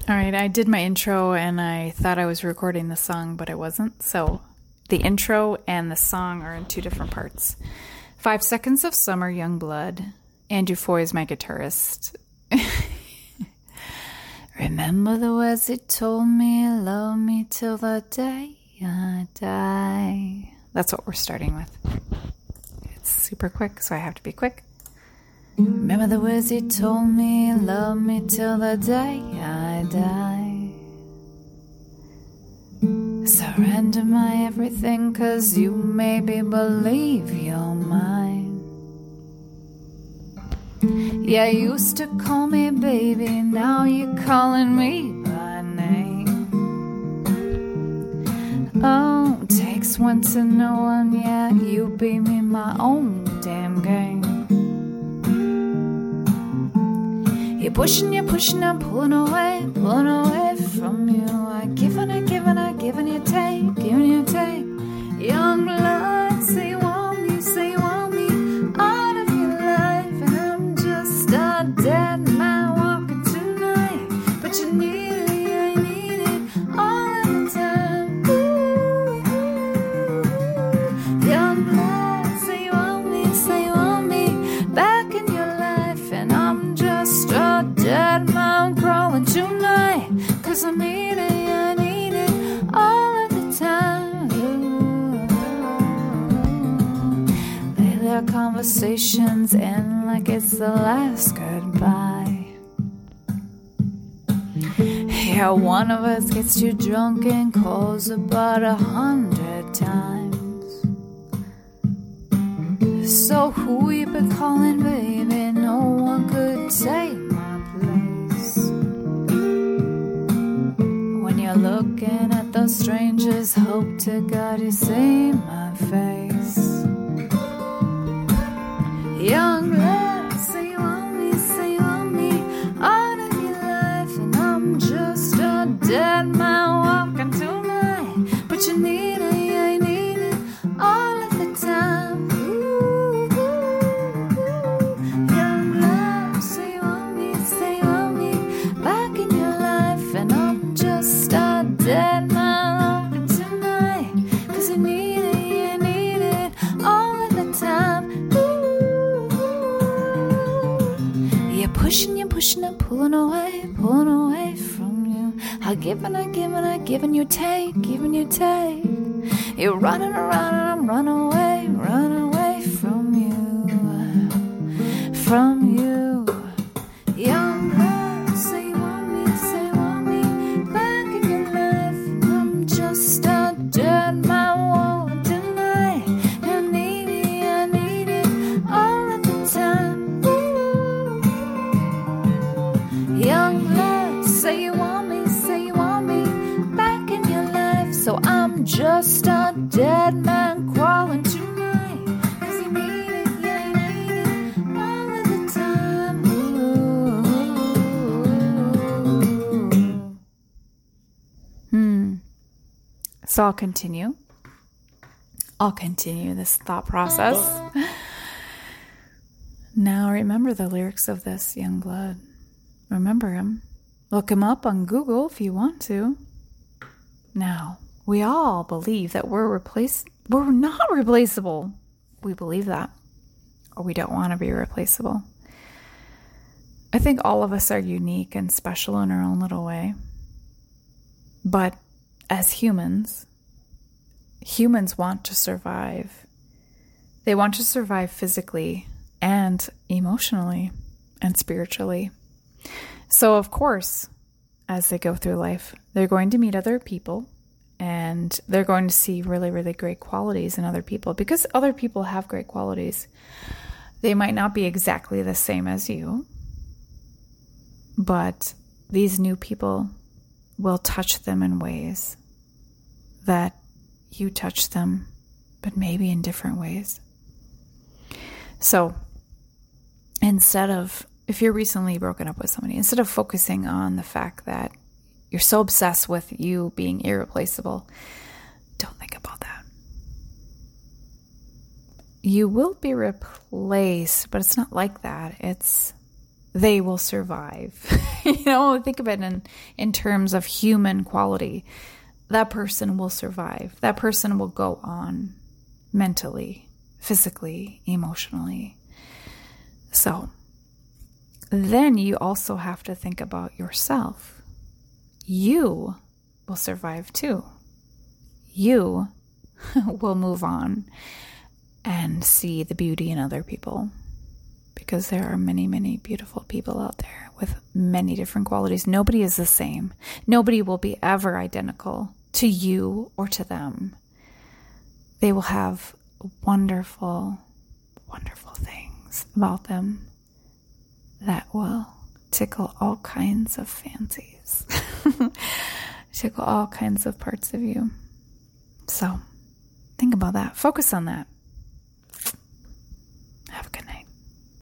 All right, I did my intro and I thought I was recording the song, but I wasn't. So the intro and the song are in two different parts. 5 Seconds of Summer, Youngblood. Andrew Foy is my guitarist. Remember the words it told me, love me till the day I die. That's what we're starting with. It's super quick, so I have to be quick. Remember the words he told me, love me till the day I die. Surrender my everything, 'cause you maybe believe you're mine. Yeah, you used to call me baby, now you're calling me by name. Oh, takes one to know one, yeah, you beat me my own damn game. You're pushing, I'm pulling away from you. I giving you take, giving you take. Young blood, say you want me out of your life. And I'm just a dead man walking tonight. But you need it, I need it all of the time. Ooh. Young blood, say you want me back in your life. And I'm just a dead man crawling tonight. 'Cause I need it all of the time. Lately our conversations end like it's the last goodbye. Yeah, one of us gets too drunk and calls about 100 times. So who you been calling, baby? No one could take my place. When you're looking at those strangers, hope to God you see my face. Young love, say you want me out of your life. And I'm just a dead man walking tonight. But you need it, I need it all of the time. Young love, say you want me back in your life. And I'm just a dead man walking tonight. 'Cause I need it all of the time. You're pushing, I'm pulling away from you. I'm giving you take, giving you take. You're running around and I'm running away from you. Young love, say you want me back in your life. And I'm just a dead man walking tonight. I need it all of the time. Young love, say you want me back in your life. So I'm just a dead man crawling tonight. 'Cause you need it, yeah, you need it all of the time. So I'll continue this thought process. Now remember the lyrics of this, Youngblood. Remember him. Look him up on Google if you want to. Now, we all believe that we're not replaceable. We believe that. Or we don't want to be replaceable. I think all of us are unique and special in our own little way. But as humans want to survive. They want to survive physically and emotionally and spiritually. So, of course, as they go through life, they're going to meet other people and they're going to see really, really great qualities in other people because other people have great qualities. They might not be exactly the same as you, but these new people will touch them in ways that you touch them, but maybe in different ways. So, if you're recently broken up with somebody, instead of focusing on the fact that you're so obsessed with you being irreplaceable, don't think about that. You will be replaced, but it's not like that. It's they will survive. Think of it in terms of human quality. That person will survive. That person will go on mentally, physically, emotionally. So then you also have to think about yourself. You will survive too. You will move on and see the beauty in other people, because there are many, many beautiful people out there with many different qualities. Nobody is the same. Nobody will be ever identical to you or to them. They will have wonderful, wonderful things about them that will tickle all kinds of fancies, tickle all kinds of parts of you. So think about that. Focus on that.